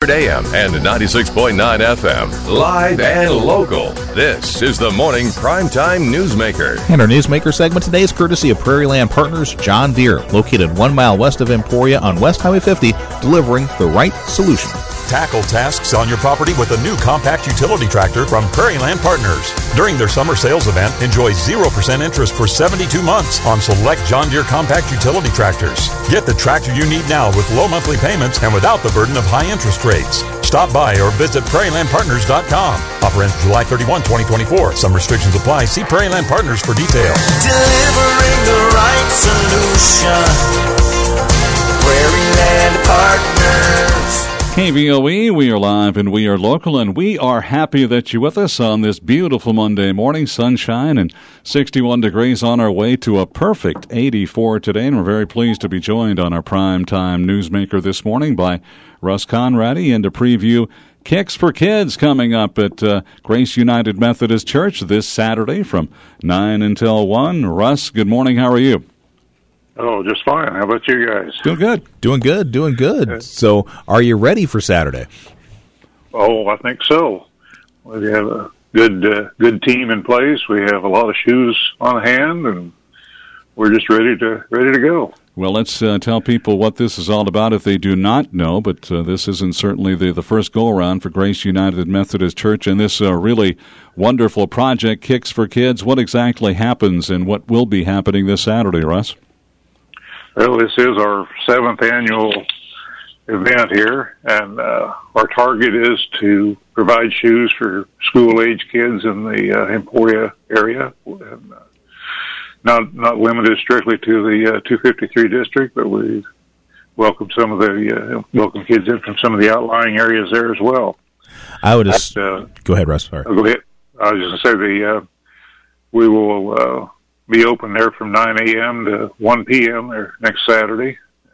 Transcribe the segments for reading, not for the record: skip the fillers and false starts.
600 AM and 96.9 FM. Live and local. This is the Morning Primetime Newsmaker. And our Newsmaker segment today is courtesy of Prairie Land Partners John Deere, located 1 mile west of Emporia on West Highway 50, delivering the right solution. Tackle tasks on your property with a new compact utility tractor from Prairie Land Partners. During their summer sales event, enjoy 0% interest for 72 months on select John Deere compact utility tractors. Get the tractor you need now with low monthly payments and without the burden of high interest rates. Stop by or visit prairielandpartners.com. Offer ends July 31, 2024. Some restrictions apply. See Prairie Land Partners for details. Delivering the right solution. Prairie Land Partners. KVOE, we are live and we are local, and we are happy that you're with us on this beautiful Monday morning. Sunshine and 61 degrees, on our way to a perfect 84 today, and we're very pleased to be joined on our Primetime Newsmaker this morning by Russ Conradi and to preview Kicks for Kids coming up at Grace United Methodist Church this Saturday from 9 until 1. Russ, good morning. How are you? Oh, just fine. How about you guys? Doing good. So, are you ready for Saturday? Oh, I think so. We have a good team in place. We have a lot of shoes on hand, and we're just ready to go. Well, let's tell people what this is all about if they do not know, but this isn't certainly the first go-around for Grace United Methodist Church, and this really wonderful project, Kicks for Kids. What exactly happens and what will be happening this Saturday, Russ? Well, this is our 7th annual event here, and our target is to provide shoes for school-age kids in the Emporia area, and not limited strictly to the 253 district, but we welcome some of the welcome kids in from some of the outlying areas there as well. I would go ahead, Russ. Sorry. Go ahead. I was just going to say we will be open there from 9 a.m. to 1 p.m. there next Saturday.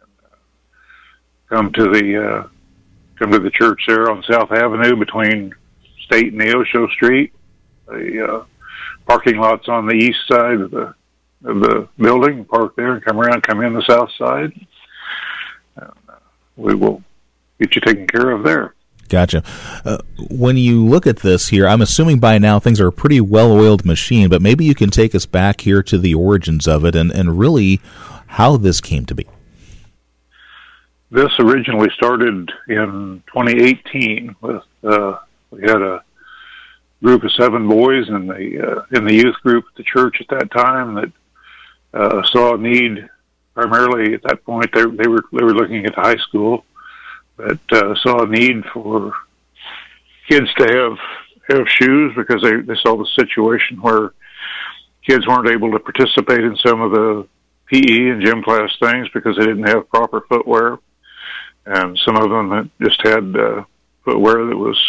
Come to the church there on South Avenue between State and Neosho Street. The parking lot's on the east side of the building. Park there and come in the south side. And, we will get you taken care of there. Gotcha. When you look at this here, I'm assuming by now things are a pretty well-oiled machine, but maybe you can take us back here to the origins of it and really how this came to be. This originally started in 2018 with we had a group of 7 boys in the youth group at the church at that time that saw a need. Primarily at that point, they were looking at the high school. That saw a need for kids to have shoes because they saw the situation where kids weren't able to participate in some of the PE and gym class things because they didn't have proper footwear, and some of them just had footwear that was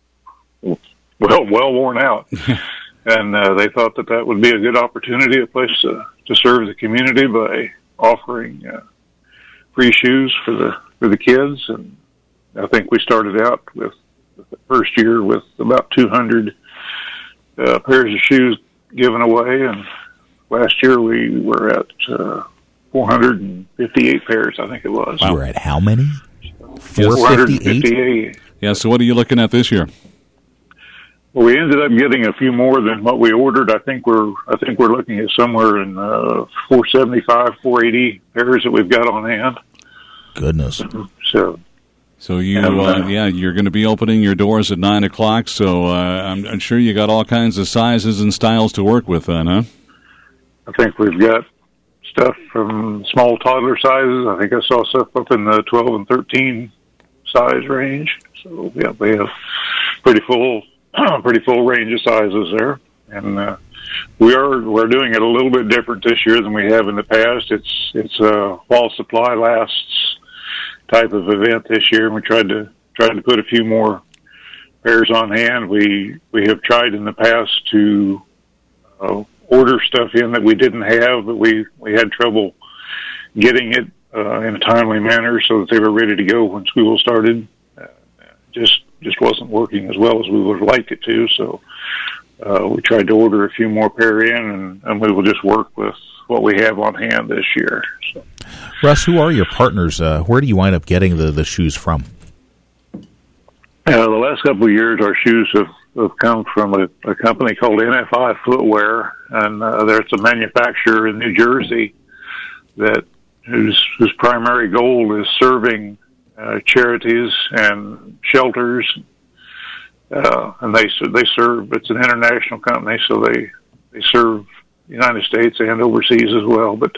well worn out. And they thought that would be a good opportunity, a place to serve the community by offering free shoes for the kids. And I think we started out with the first year with about 200 pairs of shoes given away, and last year we were at 458 pairs, I think it was. Wow. You were at how many? 458. Yeah, so what are you looking at this year? Well, we ended up getting a few more than what we ordered. I think we're looking at somewhere in 475, 480 pairs that we've got on hand. Goodness. So you, you're going to be opening your doors at 9 o'clock, so I'm sure you got all kinds of sizes and styles to work with then, huh? I think we've got stuff from small toddler sizes. I think I saw stuff up in the 12 and 13 size range. So, yeah, we have pretty full range of sizes there. And we're doing it a little bit different this year than we have in the past. It's a while supply lasts type of event this year, and we tried to put a few more pairs on hand. We have tried in the past to order stuff in that we didn't have, but we had trouble getting it in a timely manner so that they were ready to go when school started. Just wasn't working as well as we would have liked it to, so we tried to order a few more pair in, and we will just work with what we have on hand this year. So. Russ, who are your partners? Where do you wind up getting the shoes from? The last couple of years, our shoes have come from a company called NFI Footwear, and there's a manufacturer in New Jersey whose primary goal is serving charities and shelters, and they serve. It's an international company, so they serve the United States and overseas as well. But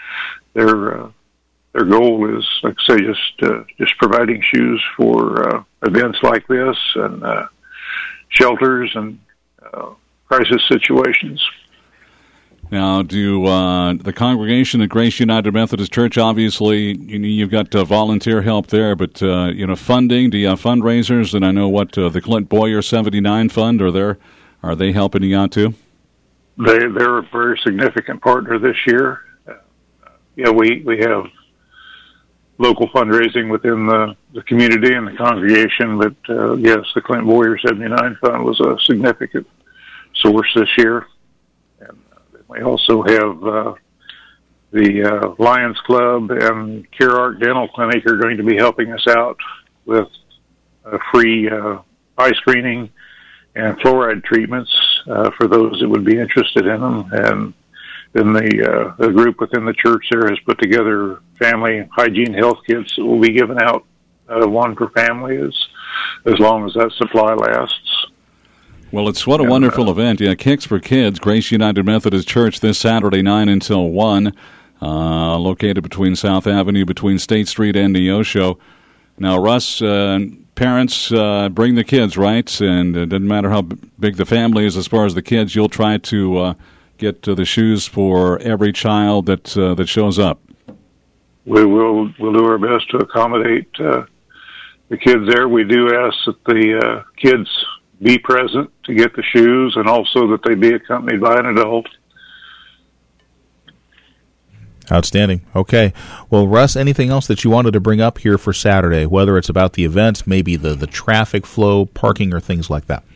their goal is, like I say, just providing shoes for events like this and shelters and crisis situations. Now, do the congregation at Grace United Methodist Church, obviously, you've got volunteer help there, but funding? Do you have fundraisers? And I know what the Clint Boyer 79 Fund are they helping you out too? They're a very significant partner this year. We have local fundraising within the community and the congregation, but yes, the Clint Boyer 79 Fund was a significant source this year. And we also have the Lions Club and CareArc Dental Clinic are going to be helping us out with free eye screening and fluoride treatments for those that would be interested in them. And then the group within the church there has put together family hygiene health kits that will be given out, one per family as long as that supply lasts. Well, it's what a wonderful event. Yeah, Kicks for Kids, Grace United Methodist Church this Saturday, 9 until 1, located between South Avenue, between State Street and Neosho. Now, Russ, parents bring the kids, right? And it doesn't matter how big the family is as far as the kids, you'll try to get the shoes for every child that shows up. We'll do our best to accommodate the kids there. We do ask that the kids be present to get the shoes, and also that they be accompanied by an adult. Outstanding. Okay. Well, Russ, anything else that you wanted to bring up here for Saturday, whether it's about the event, maybe the traffic flow, parking, or things like that?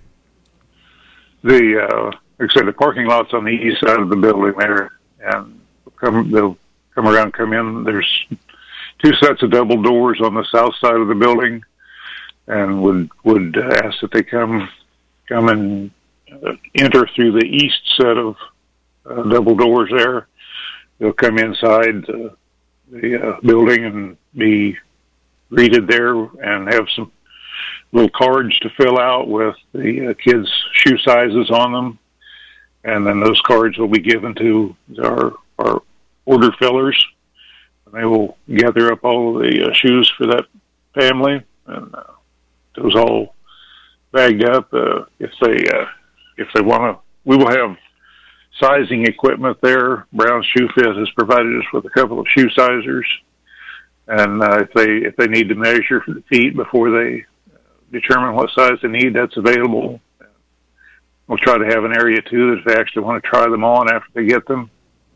Like I said, the parking lot's on the east side of the building there, and they'll come in. There's two sets of double doors on the south side of the building, and would ask that they come and enter through the east set of double doors there. They'll come inside the building and be greeted there and have some little cards to fill out with the kids' shoe sizes on them. And then those cards will be given to our order fillers. And they will gather up all of the shoes for that family, and those all bagged up. If they want to, we will have sizing equipment there. Brown Shoe Fit has provided us with a couple of shoe sizers, and if they need to measure for the feet before they determine what size they need, that's available. We'll try to have an area too that if they actually want to try them on after they get them,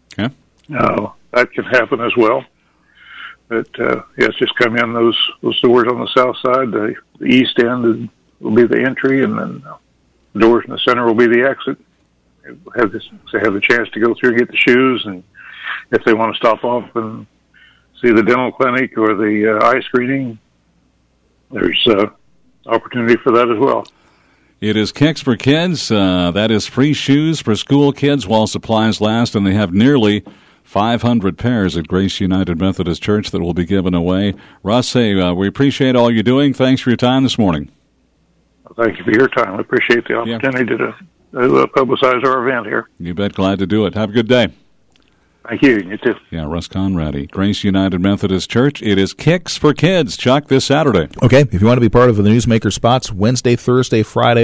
that can happen as well. But yes, just come in those doors on the south side. The east end will be the entry, and then the doors in the center will be the exit. They have the chance to go through and get the shoes, and if they want to stop off and see the dental clinic or the eye screening, there's opportunity for that as well. It is Kicks for Kids. That is free shoes for school kids while supplies last, and they have nearly 500 pairs at Grace United Methodist Church that will be given away. Russ, we appreciate all you're doing. Thanks for your time this morning. Thank you for your time. I appreciate the opportunity to publicize our event here. You bet. Glad to do it. Have a good day. Thank you. You too. Yeah, Russ Conradi, Grace United Methodist Church. It is Kicks for Kids, Chuck, this Saturday. Okay, if you want to be part of the Newsmaker Spots, Wednesday, Thursday, Friday,